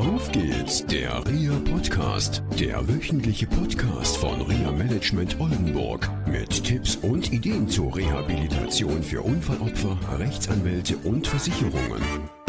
Auf geht's, der RIA-Podcast, der wöchentliche Podcast von RIA Management Oldenburg mit Tipps und Ideen zur Rehabilitation für Unfallopfer, Rechtsanwälte und Versicherungen.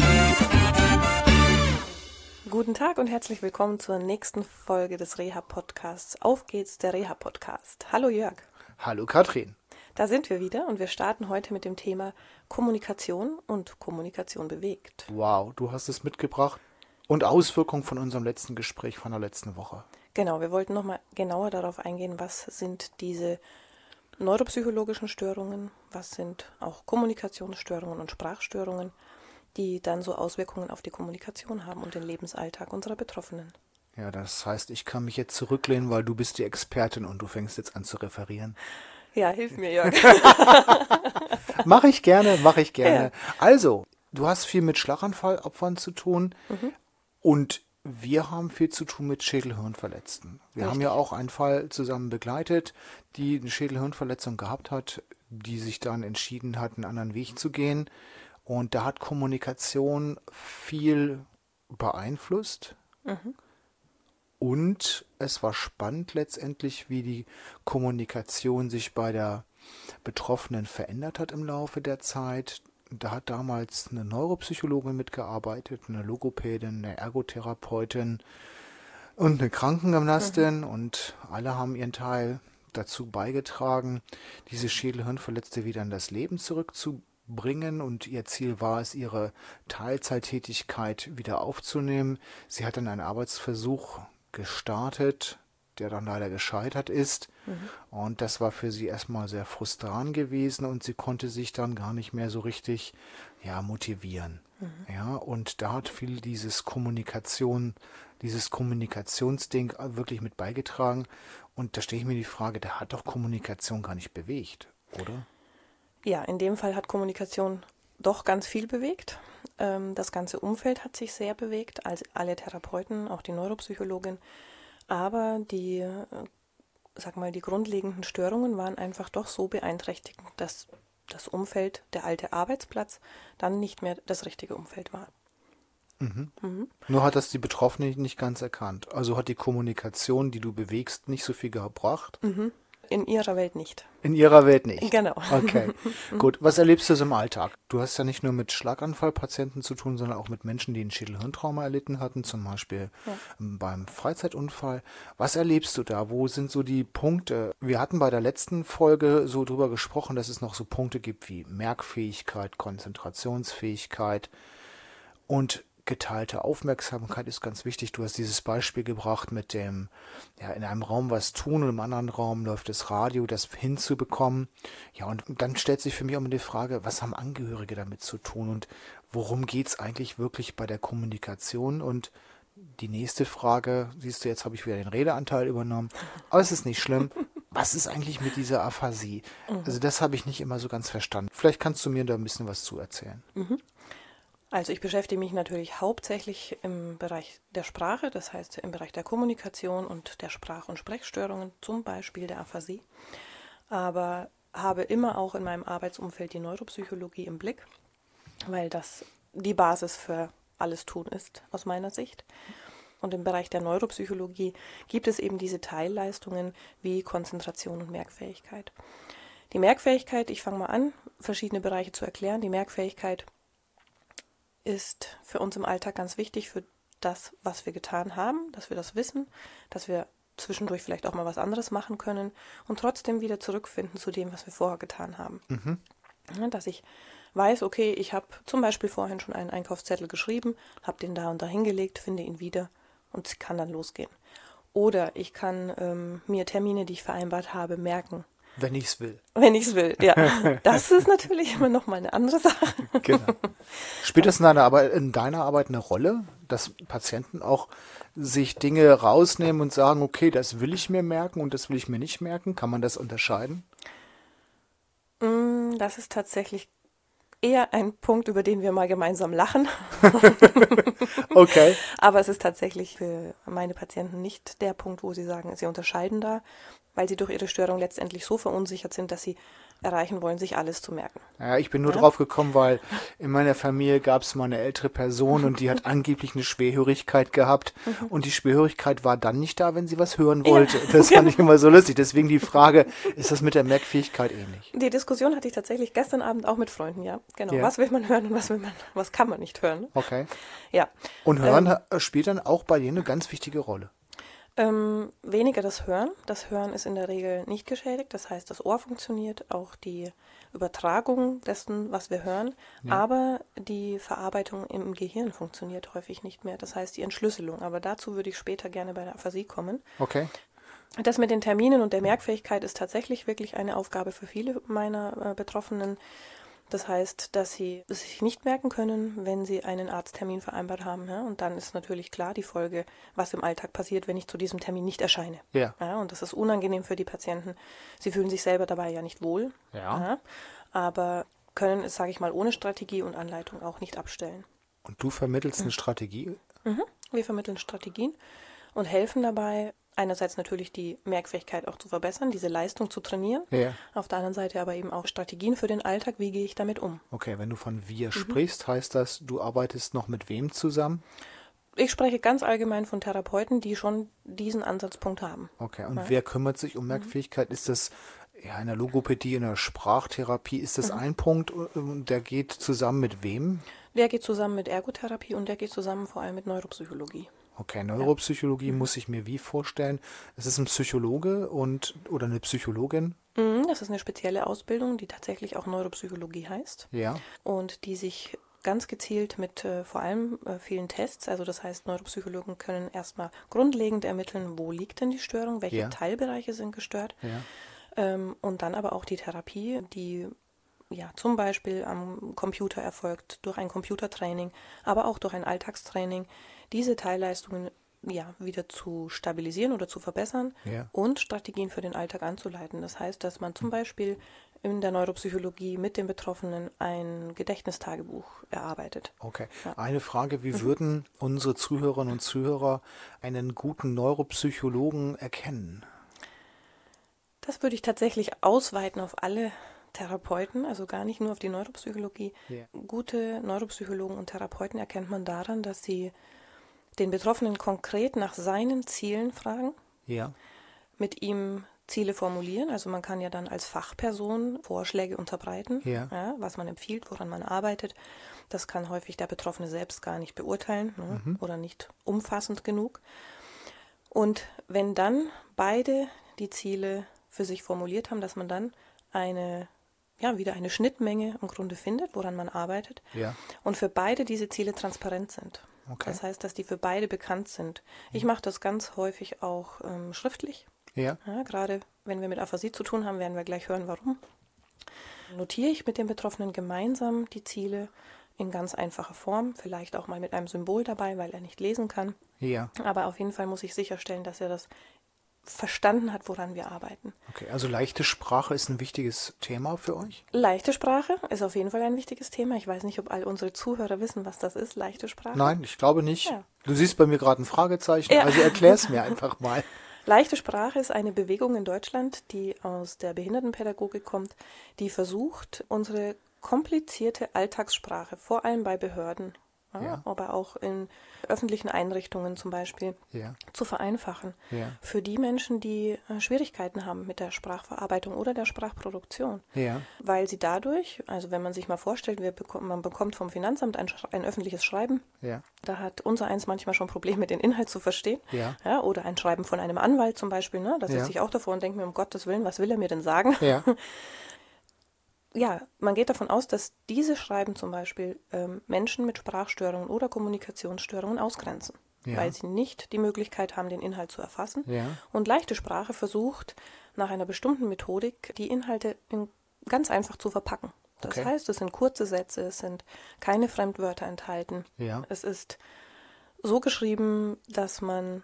Guten Tag und herzlich willkommen zur nächsten Folge des Reha-Podcasts. Auf geht's, der Reha-Podcast. Hallo Jörg. Hallo Katrin. Da sind wir wieder und wir starten heute mit dem Thema Kommunikation und Kommunikation bewegt. Wow, du hast es mitgebracht und Auswirkungen von unserem letzten Gespräch von der letzten Woche. Genau, wir wollten nochmal genauer darauf eingehen, was sind diese neuropsychologischen Störungen, was sind auch Kommunikationsstörungen und Sprachstörungen, die dann so Auswirkungen auf die Kommunikation haben und den Lebensalltag unserer Betroffenen. Ja, das heißt, ich kann mich jetzt zurücklehnen, weil du bist die Expertin und du fängst jetzt an zu referieren. Ja, hilf mir, Jörg. Mach ich gerne. Ja. Also, du hast viel mit Schlaganfallopfern zu tun und wir haben viel zu tun mit Schädel-Hirnverletzten. Wir haben ja auch einen Fall zusammen begleitet, die eine Schädel-Hirnverletzung gehabt hat, die sich dann entschieden hat, einen anderen Weg zu gehen. Und da hat Kommunikation viel beeinflusst. Und es war spannend letztendlich, wie die Kommunikation sich bei der Betroffenen verändert hat im Laufe der Zeit. Da hat damals eine Neuropsychologin mitgearbeitet, eine Logopädin, eine Ergotherapeutin und eine Krankengymnastin und alle haben ihren Teil dazu beigetragen, diese Schädel-Hirnverletzte wieder in das Leben zurückzubringen, und ihr Ziel war es, ihre Teilzeittätigkeit wieder aufzunehmen. Sie hat dann einen Arbeitsversuch gestartet, der dann leider gescheitert ist. Und das war für sie erstmal sehr frustrierend gewesen und sie konnte sich dann gar nicht mehr so richtig motivieren. Ja, und da hat viel dieses Kommunikationsding wirklich mit beigetragen. Und da stelle ich mir die Frage, da hat doch Kommunikation gar nicht bewegt, oder? Ja, in dem Fall hat Kommunikation doch ganz viel bewegt. Das ganze Umfeld hat sich sehr bewegt, also alle Therapeuten, auch die Neuropsychologin. Aber die grundlegenden Störungen waren einfach doch so beeinträchtigend, dass das Umfeld, der alte Arbeitsplatz, dann nicht mehr das richtige Umfeld war. Nur hat das die Betroffene nicht ganz erkannt. Also hat die Kommunikation, die du bewegst, nicht so viel gebracht? In ihrer Welt nicht. In ihrer Welt nicht? Genau. Okay, gut. Was erlebst du so im Alltag? Du hast ja nicht nur mit Schlaganfallpatienten zu tun, sondern auch mit Menschen, die ein Schädel-Hirntrauma erlitten hatten, zum Beispiel beim Freizeitunfall. Was erlebst du da? Wo sind so die Punkte? Wir hatten bei der letzten Folge so drüber gesprochen, dass es noch so Punkte gibt wie Merkfähigkeit, Konzentrationsfähigkeit und geteilte Aufmerksamkeit ist ganz wichtig. Du hast dieses Beispiel gebracht mit dem, in einem Raum was tun und im anderen Raum läuft das Radio, das hinzubekommen. Ja, und dann stellt sich für mich auch immer die Frage, was haben Angehörige damit zu tun und worum geht es eigentlich wirklich bei der Kommunikation? Und die nächste Frage, siehst du, jetzt habe ich wieder den Redeanteil übernommen, aber es ist nicht schlimm. Was ist eigentlich mit dieser Aphasie? Also das habe ich nicht immer so ganz verstanden. Vielleicht kannst du mir da ein bisschen was zu erzählen. Also ich beschäftige mich natürlich hauptsächlich im Bereich der Sprache, das heißt im Bereich der Kommunikation und der Sprach- und Sprechstörungen, zum Beispiel der Aphasie, aber habe immer auch in meinem Arbeitsumfeld die Neuropsychologie im Blick, weil das die Basis für alles Tun ist, aus meiner Sicht. Und im Bereich der Neuropsychologie gibt es eben diese Teilleistungen wie Konzentration und Merkfähigkeit. Die Merkfähigkeit, ich fange mal an, verschiedene Bereiche zu erklären. Die Merkfähigkeit ist für uns im Alltag ganz wichtig für das, was wir getan haben, dass wir das wissen, dass wir zwischendurch vielleicht auch mal was anderes machen können und trotzdem wieder zurückfinden zu dem, was wir vorher getan haben. Ja, dass ich weiß, okay, ich habe zum Beispiel vorhin schon einen Einkaufszettel geschrieben, habe den da und da hingelegt, finde ihn wieder und kann dann losgehen. Oder ich kann mir Termine, die ich vereinbart habe, merken. Wenn ich es will. Wenn ich es will, ja. Das ist natürlich immer noch mal eine andere Sache. Genau. Spielt das in deiner Arbeit eine Rolle, dass Patienten auch sich Dinge rausnehmen und sagen, okay, das will ich mir merken und das will ich mir nicht merken? Kann man das unterscheiden? Das ist tatsächlich eher ein Punkt, über den wir mal gemeinsam lachen. Okay. Aber es ist tatsächlich für meine Patienten nicht der Punkt, wo sie sagen, sie unterscheiden da. weil sie durch ihre Störung letztendlich so verunsichert sind, dass sie erreichen wollen, sich alles zu merken. Ja, ich bin nur drauf gekommen, weil in meiner Familie gab es mal eine ältere Person und die hat angeblich eine Schwerhörigkeit gehabt und die Schwerhörigkeit war dann nicht da, wenn sie was hören wollte. Ja, das fand ich immer so lustig. Deswegen die Frage, ist das mit der Merkfähigkeit ähnlich? Die Diskussion hatte ich tatsächlich gestern Abend auch mit Freunden, ja. Genau. Ja. Was will man hören und was kann man nicht hören? Okay. Ja. Und Hören spielt dann auch bei dir eine ganz wichtige Rolle. Weniger das Hören. Das Hören ist in der Regel nicht geschädigt. Das heißt, das Ohr funktioniert, auch die Übertragung dessen, was wir hören. Ja. Aber die Verarbeitung im Gehirn funktioniert häufig nicht mehr. Das heißt, die Entschlüsselung. Aber dazu würde ich später gerne bei der Aphasie kommen. Okay. Das mit den Terminen und der Merkfähigkeit ist tatsächlich wirklich eine Aufgabe für viele meiner Betroffenen. Das heißt, dass sie es sich nicht merken können, wenn sie einen Arzttermin vereinbart haben. Ja? Und dann ist natürlich klar die Folge, was im Alltag passiert, wenn ich zu diesem Termin nicht erscheine. Ja. Ja, und das ist unangenehm für die Patienten. Sie fühlen sich selber dabei ja nicht wohl. Ja? Aber können es, sage ich mal, ohne Strategie und Anleitung auch nicht abstellen. Und du vermittelst eine Strategie? Wir vermitteln Strategien und helfen dabei, einerseits natürlich die Merkfähigkeit auch zu verbessern, diese Leistung zu trainieren. Ja. Auf der anderen Seite aber eben auch Strategien für den Alltag, wie gehe ich damit um. Okay, wenn du von wir sprichst, heißt das, du arbeitest noch mit wem zusammen? Ich spreche ganz allgemein von Therapeuten, die schon diesen Ansatzpunkt haben. Okay, und wer kümmert sich um Merkfähigkeit? Ist das in der Logopädie, in der Sprachtherapie, ist das ein Punkt, der geht zusammen mit wem? Der geht zusammen mit Ergotherapie und der geht zusammen vor allem mit Neuropsychologie. Okay, Neuropsychologie muss ich mir wie vorstellen? Es ist ein Psychologe oder eine Psychologin? Das ist eine spezielle Ausbildung, die tatsächlich auch Neuropsychologie heißt. Ja. Und die sich ganz gezielt mit vor allem vielen Tests, also das heißt, Neuropsychologen können erstmal grundlegend ermitteln, wo liegt denn die Störung, welche Teilbereiche sind gestört. Ja. Und dann aber auch die Therapie, die zum Beispiel am Computer erfolgt, durch ein Computertraining, aber auch durch ein Alltagstraining, diese Teilleistungen wieder zu stabilisieren oder zu verbessern und Strategien für den Alltag anzuleiten. Das heißt, dass man zum Beispiel in der Neuropsychologie mit den Betroffenen ein Gedächtnistagebuch erarbeitet. Okay. Ja. Eine Frage, wie würden unsere Zuhörerinnen und Zuhörer einen guten Neuropsychologen erkennen? Das würde ich tatsächlich ausweiten auf alle Therapeuten, also gar nicht nur auf die Neuropsychologie. Ja. Gute Neuropsychologen und Therapeuten erkennt man daran, dass sie den Betroffenen konkret nach seinen Zielen fragen, mit ihm Ziele formulieren. Also man kann ja dann als Fachperson Vorschläge unterbreiten, was man empfiehlt, woran man arbeitet. Das kann häufig der Betroffene selbst gar nicht beurteilen oder nicht umfassend genug. Und wenn dann beide die Ziele für sich formuliert haben, dass man dann wieder eine Schnittmenge im Grunde findet, woran man arbeitet und für beide diese Ziele transparent sind. Okay. Das heißt, dass die für beide bekannt sind. Ich mache das ganz häufig auch schriftlich. Ja, gerade wenn wir mit Aphasie zu tun haben, werden wir gleich hören, warum. Notiere ich mit den Betroffenen gemeinsam die Ziele in ganz einfacher Form, vielleicht auch mal mit einem Symbol dabei, weil er nicht lesen kann. Ja. Aber auf jeden Fall muss ich sicherstellen, dass er das verstanden hat, woran wir arbeiten. Okay, also leichte Sprache ist ein wichtiges Thema für euch? Leichte Sprache ist auf jeden Fall ein wichtiges Thema. Ich weiß nicht, ob all unsere Zuhörer wissen, was das ist, leichte Sprache. Nein, ich glaube nicht. Ja. Du siehst bei mir gerade ein Fragezeichen, also erklär es mir einfach mal. Leichte Sprache ist eine Bewegung in Deutschland, die aus der Behindertenpädagogik kommt, die versucht, unsere komplizierte Alltagssprache, vor allem bei Behörden, aber auch in öffentlichen Einrichtungen zum Beispiel, zu vereinfachen. Ja. Für die Menschen, die Schwierigkeiten haben mit der Sprachverarbeitung oder der Sprachproduktion. Ja. Weil sie dadurch, also wenn man sich mal vorstellt, man bekommt vom Finanzamt ein öffentliches Schreiben, da hat unsereins manchmal schon Probleme, den Inhalt zu verstehen. Ja. Ja, oder ein Schreiben von einem Anwalt zum Beispiel, da sitze ich auch davor und denke mir, um Gottes Willen, was will er mir denn sagen? Ja. Ja, man geht davon aus, dass diese Schreiben zum Beispiel Menschen mit Sprachstörungen oder Kommunikationsstörungen ausgrenzen, weil sie nicht die Möglichkeit haben, den Inhalt zu erfassen. Ja. Und leichte Sprache versucht, nach einer bestimmten Methodik die Inhalte ganz einfach zu verpacken. Das heißt, es sind kurze Sätze, es sind keine Fremdwörter enthalten. Ja. Es ist so geschrieben, dass man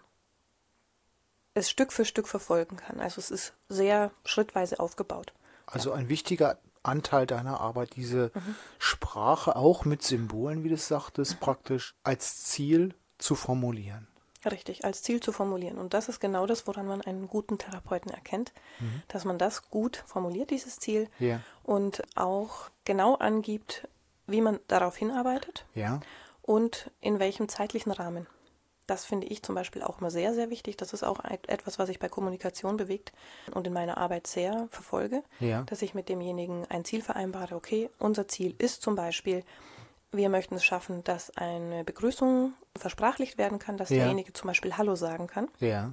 es Stück für Stück verfolgen kann. Also es ist sehr schrittweise aufgebaut. Also ein wichtiger Anteil deiner Arbeit, diese Sprache auch mit Symbolen, wie du sagtest, praktisch als Ziel zu formulieren. Richtig, als Ziel zu formulieren. Und das ist genau das, woran man einen guten Therapeuten erkennt, dass man das gut formuliert, dieses Ziel, Ja. und auch genau angibt, wie man darauf hinarbeitet Ja. und in welchem zeitlichen Rahmen. Das finde ich zum Beispiel auch immer sehr, sehr wichtig. Das ist auch etwas, was sich bei Kommunikation bewegt und in meiner Arbeit sehr verfolge, Ja. dass ich mit demjenigen ein Ziel vereinbare. Okay, unser Ziel ist zum Beispiel, wir möchten es schaffen, dass eine Begrüßung versprachlicht werden kann, dass Ja. derjenige zum Beispiel Hallo sagen kann. Ja.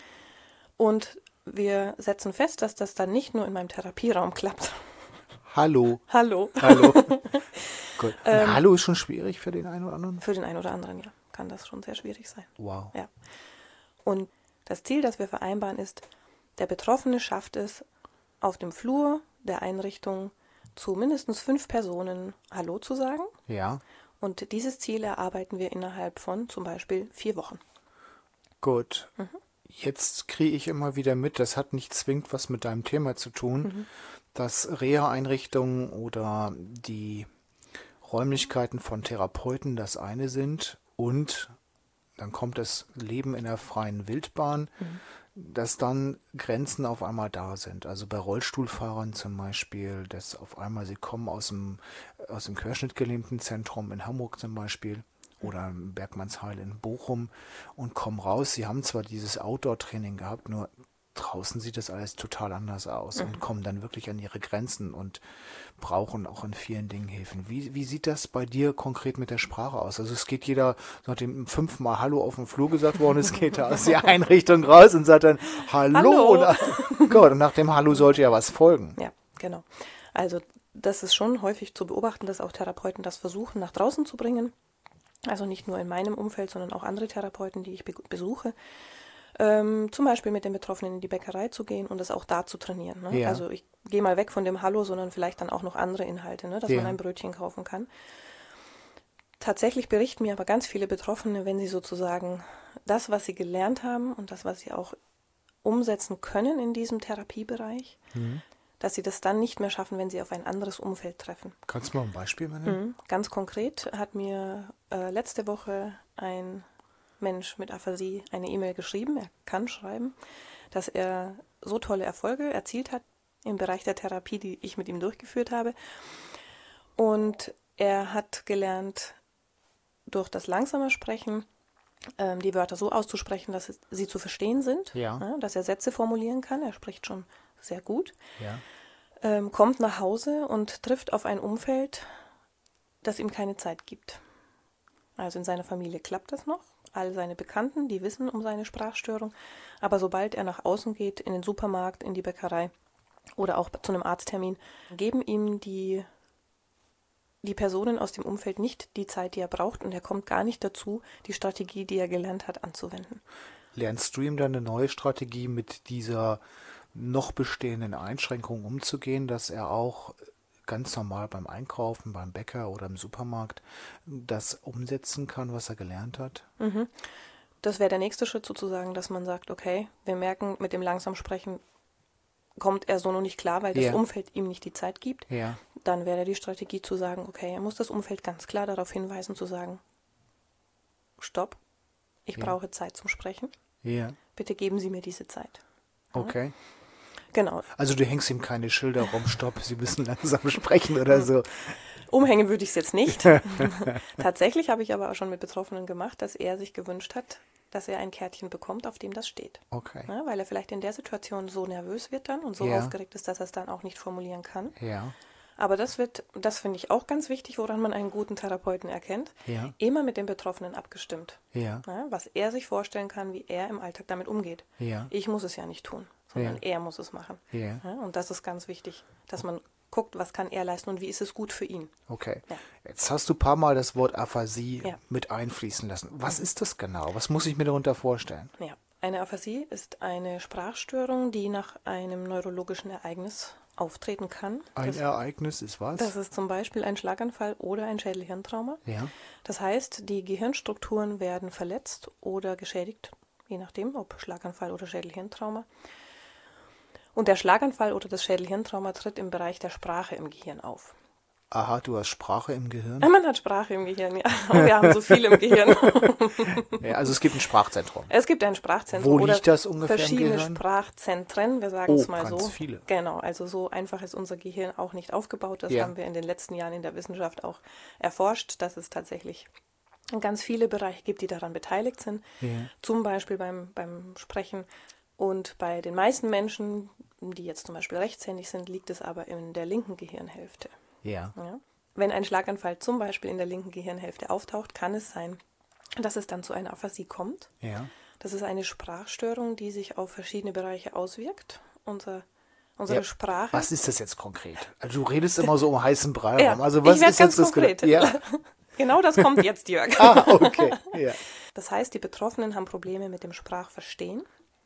Und wir setzen fest, dass das dann nicht nur in meinem Therapieraum klappt. Hallo. Hallo. Hallo. Gut. Und Hallo ist schon schwierig für den einen oder anderen? Für den einen oder anderen, ja, kann das schon sehr schwierig sein. Wow. Ja. Und das Ziel, das wir vereinbaren, ist, der Betroffene schafft es, auf dem Flur der Einrichtung zu mindestens 5 Personen Hallo zu sagen. Ja. Und dieses Ziel erarbeiten wir innerhalb von zum Beispiel 4 Wochen. Gut. Jetzt kriege ich immer wieder mit, das hat nicht zwingend was mit deinem Thema zu tun, dass Reha-Einrichtungen oder die Räumlichkeiten von Therapeuten das eine sind und dann kommt das Leben in der freien Wildbahn, dass dann Grenzen auf einmal da sind. Also bei Rollstuhlfahrern zum Beispiel, dass auf einmal sie kommen aus dem Querschnittgelähmtenzentrum in Hamburg zum Beispiel oder im Bergmannsheil in Bochum und kommen raus. Sie haben zwar dieses Outdoor-Training gehabt, nur draußen sieht das alles total anders aus und kommen dann wirklich an ihre Grenzen und brauchen auch in vielen Dingen Hilfen. Wie sieht das bei dir konkret mit der Sprache aus? Also es geht jeder, nachdem 5-mal Hallo auf dem Flur gesagt worden ist, geht er aus der Einrichtung raus und sagt dann Hallo. Und nach dem Hallo sollte ja was folgen. Ja, genau. Also das ist schon häufig zu beobachten, dass auch Therapeuten das versuchen, nach draußen zu bringen. Also nicht nur in meinem Umfeld, sondern auch andere Therapeuten, die ich besuche. Zum Beispiel mit den Betroffenen in die Bäckerei zu gehen und das auch da zu trainieren. Ne? Ja. Also ich gehe mal weg von dem Hallo, sondern vielleicht dann auch noch andere Inhalte, ne? Dass Ja. man ein Brötchen kaufen kann. Tatsächlich berichten mir aber ganz viele Betroffene, wenn sie sozusagen das, was sie gelernt haben und das, was sie auch umsetzen können in diesem Therapiebereich, dass sie das dann nicht mehr schaffen, wenn sie auf ein anderes Umfeld treffen. Kannst du mal ein Beispiel nennen? Ganz konkret hat mir letzte Woche ein Mensch mit Aphasie eine E-Mail geschrieben, er kann schreiben, dass er so tolle Erfolge erzielt hat im Bereich der Therapie, die ich mit ihm durchgeführt habe. Und er hat gelernt, durch das langsame Sprechen die Wörter so auszusprechen, dass sie zu verstehen sind, Ja. Dass er Sätze formulieren kann. Er spricht schon sehr gut. Ja. Kommt nach Hause und trifft auf ein Umfeld, das ihm keine Zeit gibt. Also in seiner Familie klappt das noch. All seine Bekannten, die wissen um seine Sprachstörung. Aber sobald er nach außen geht, in den Supermarkt, in die Bäckerei oder auch zu einem Arzttermin, geben ihm die Personen aus dem Umfeld nicht die Zeit, die er braucht. Und er kommt gar nicht dazu, die Strategie, die er gelernt hat, anzuwenden. Lernst du ihm dann eine neue Strategie mit dieser noch bestehenden Einschränkung umzugehen, dass er auch ganz normal beim Einkaufen, beim Bäcker oder im Supermarkt das umsetzen kann, was er gelernt hat? Das wäre der nächste Schritt sozusagen, dass man sagt, okay, wir merken, mit dem langsam Sprechen kommt er so noch nicht klar, weil das Ja. Umfeld ihm nicht die Zeit gibt. Ja. Dann wäre die Strategie zu sagen, okay, er muss das Umfeld ganz klar darauf hinweisen, zu sagen, stopp, ich Ja. brauche Zeit zum Sprechen. Ja. Bitte geben Sie mir diese Zeit. Okay. Genau. Also du hängst ihm keine Schilder rum, stopp, Sie müssen langsam sprechen oder so. Umhängen würde ich es jetzt nicht. Tatsächlich habe ich aber auch schon mit Betroffenen gemacht, dass er sich gewünscht hat, dass er ein Kärtchen bekommt, auf dem das steht. Okay. Ja, weil er vielleicht in der Situation so nervös wird dann und so Ja. aufgeregt ist, dass er es dann auch nicht formulieren kann. Ja. Aber das finde ich auch ganz wichtig, woran man einen guten Therapeuten erkennt, Ja. immer mit dem Betroffenen abgestimmt. Ja. Ja, was er sich vorstellen kann, wie er im Alltag damit umgeht. Ja. Ich muss es ja nicht tun, sondern Ja. er muss es machen. Ja. Ja, und das ist ganz wichtig, dass man guckt, was kann er leisten und wie ist es gut für ihn. Okay. Ja. Jetzt hast du ein paar Mal das Wort Aphasie Ja. mit einfließen lassen. Was ist das genau? Was muss ich mir darunter vorstellen? Ja, eine Aphasie ist eine Sprachstörung, die nach einem neurologischen Ereignis auftreten kann. Ein Ereignis ist was? Das ist zum Beispiel ein Schlaganfall oder ein Schädelhirntrauma. Ja. Das heißt, die Gehirnstrukturen werden verletzt oder geschädigt, je nachdem, ob Schlaganfall oder Schädelhirntrauma. Und der Schlaganfall oder das Schädelhirntrauma tritt im Bereich der Sprache im Gehirn auf. Aha, du hast Sprache im Gehirn? Man hat Sprache im Gehirn, ja. Und wir haben so viel im Gehirn. Ja, also es gibt ein Sprachzentrum. Es gibt ein Sprachzentrum. Wo liegt das ungefähr verschiedene im Gehirn? Sprachzentren, wir sagen es mal so. Ganz viele. Genau, also so einfach ist unser Gehirn auch nicht aufgebaut. Das haben wir in den letzten Jahren in der Wissenschaft auch erforscht, dass es tatsächlich ganz viele Bereiche gibt, die daran beteiligt sind. Ja. Zum Beispiel beim Sprechen. Und bei den meisten Menschen, die jetzt zum Beispiel rechtshändig sind, liegt es aber in der linken Gehirnhälfte. Ja. Wenn ein Schlaganfall zum Beispiel in der linken Gehirnhälfte auftaucht, kann es sein, dass es dann zu einer Aphasie kommt. Ja. Das ist eine Sprachstörung, die sich auf verschiedene Bereiche auswirkt. Unsere Sprache. Was ist das jetzt konkret? Also du redest immer so um heißen Brei ja, rum. Also was ich werde ist ganz jetzt konkret. Das ja. Genau das kommt jetzt, Jörg. Okay. Ja. Das heißt, die Betroffenen haben Probleme mit dem Sprachverstehen,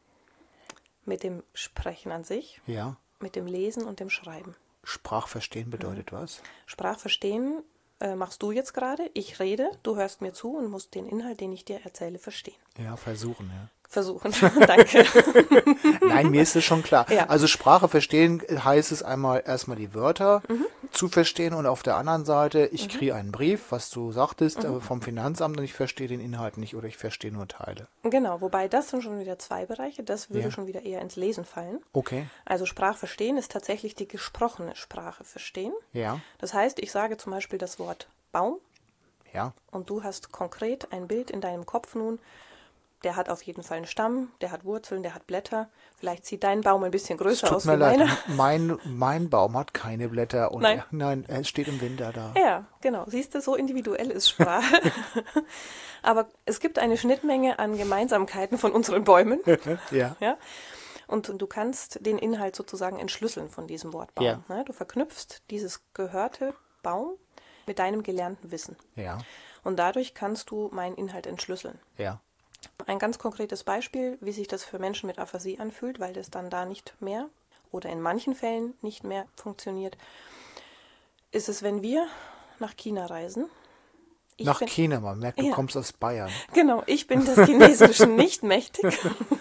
mit dem Sprechen an sich, mit dem Lesen und dem Schreiben. Sprachverstehen bedeutet was? Sprachverstehen machst du jetzt gerade. Ich rede, du hörst mir zu und musst den Inhalt, den ich dir erzähle, verstehen. Ja, versuchen, ja. Versuchen, danke. Nein, mir ist es schon klar. Ja. Also Sprache verstehen heißt es erstmal die Wörter zu verstehen und auf der anderen Seite, ich kriege einen Brief, was du sagtest, vom Finanzamt und ich verstehe den Inhalt nicht oder ich verstehe nur Teile. Genau, wobei das sind schon wieder zwei Bereiche, das würde schon wieder eher ins Lesen fallen. Okay. Also Sprachverstehen ist tatsächlich die gesprochene Sprache verstehen. Ja. Das heißt, ich sage zum Beispiel das Wort Baum. Ja. Und du hast konkret ein Bild in deinem Kopf nun, der hat auf jeden Fall einen Stamm, der hat Wurzeln, der hat Blätter. Vielleicht sieht dein Baum ein bisschen größer aus wie meiner. Mein Baum hat keine Blätter und Nein. Er steht im Winter da. Ja, genau. Siehst du, so individuell ist Sprache. Aber es gibt eine Schnittmenge an Gemeinsamkeiten von unseren Bäumen. Ja. Und du kannst den Inhalt sozusagen entschlüsseln von diesem Wort Baum. Ja. Du verknüpfst dieses gehörte Baum mit deinem gelernten Wissen. Ja. Und dadurch kannst du meinen Inhalt entschlüsseln. Ja. Ein ganz konkretes Beispiel, wie sich das für Menschen mit Aphasie anfühlt, weil das dann da nicht mehr oder in manchen Fällen nicht mehr funktioniert, ist es, wenn wir nach China reisen. China, man merkt, du kommst aus Bayern. Genau, ich bin des Chinesischen nicht mächtig.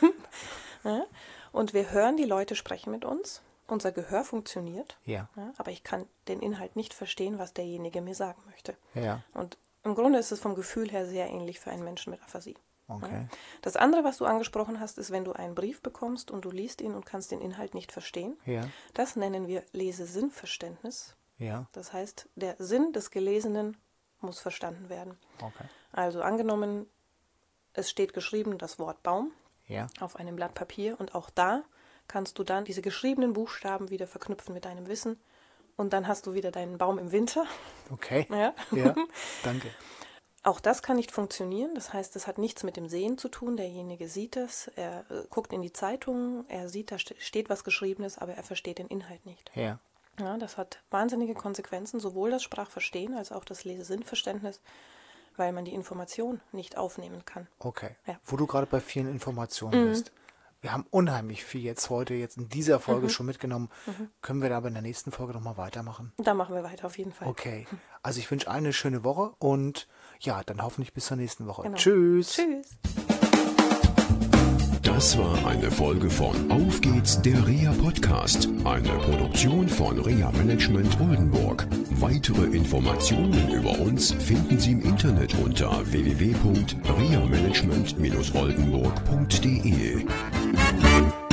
Und wir hören die Leute sprechen mit uns. Unser Gehör funktioniert, aber ich kann den Inhalt nicht verstehen, was derjenige mir sagen möchte. Ja. Und im Grunde ist es vom Gefühl her sehr ähnlich für einen Menschen mit Aphasie. Okay. Das andere, was du angesprochen hast, ist, wenn du einen Brief bekommst und du liest ihn und kannst den Inhalt nicht verstehen. Ja. Das nennen wir Lesesinnverständnis. Ja. Das heißt, der Sinn des Gelesenen muss verstanden werden. Okay. Also angenommen, es steht geschrieben das Wort Baum auf einem Blatt Papier und auch da kannst du dann diese geschriebenen Buchstaben wieder verknüpfen mit deinem Wissen und dann hast du wieder deinen Baum im Winter. Okay. Ja, danke. Auch das kann nicht funktionieren. Das heißt, es hat nichts mit dem Sehen zu tun. Derjenige sieht es, er guckt in die Zeitung, er sieht, da steht was Geschriebenes, aber er versteht den Inhalt nicht. Ja. Ja, das hat wahnsinnige Konsequenzen, sowohl das Sprachverstehen als auch das Lesesinnverständnis, weil man die Information nicht aufnehmen kann. Okay. Ja. Wo du gerade bei vielen Informationen bist. Wir haben unheimlich viel jetzt in dieser Folge schon mitgenommen. Können wir da aber in der nächsten Folge nochmal weitermachen? Da machen wir weiter auf jeden Fall. Okay. Also ich wünsche eine schöne Woche und ja, dann hoffentlich bis zur nächsten Woche. Genau. Tschüss. Tschüss. Das war eine Folge von Auf geht's, der REA Podcast, eine Produktion von REA Management Oldenburg. Weitere Informationen über uns finden Sie im Internet unter www.reamanagement-oldenburg.de.